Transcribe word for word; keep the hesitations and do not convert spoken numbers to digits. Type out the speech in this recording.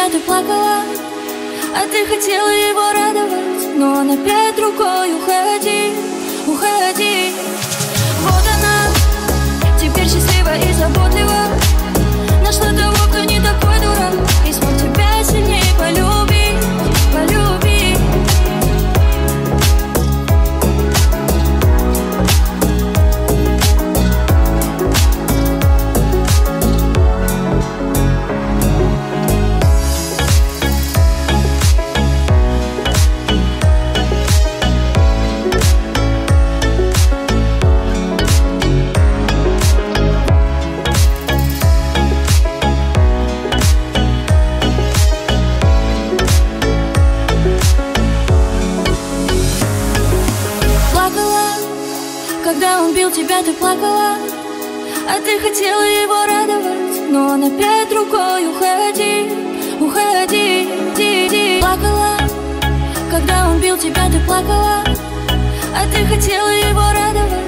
тебя ты плакала, а ты хотела его радовать, но он опять другой. Уходи, уходи. Вот она, теперь счастлива и заботлива, нашла того, кто не такой дурак и смог тебя сильнее полюбить, полюбить. Когда он бил тебя, ты плакала, а ты хотела его радовать, но он опять другой. Уходи, уходи, ди, ди. Плакала, когда он бил тебя, ты плакала, а ты хотела его радовать,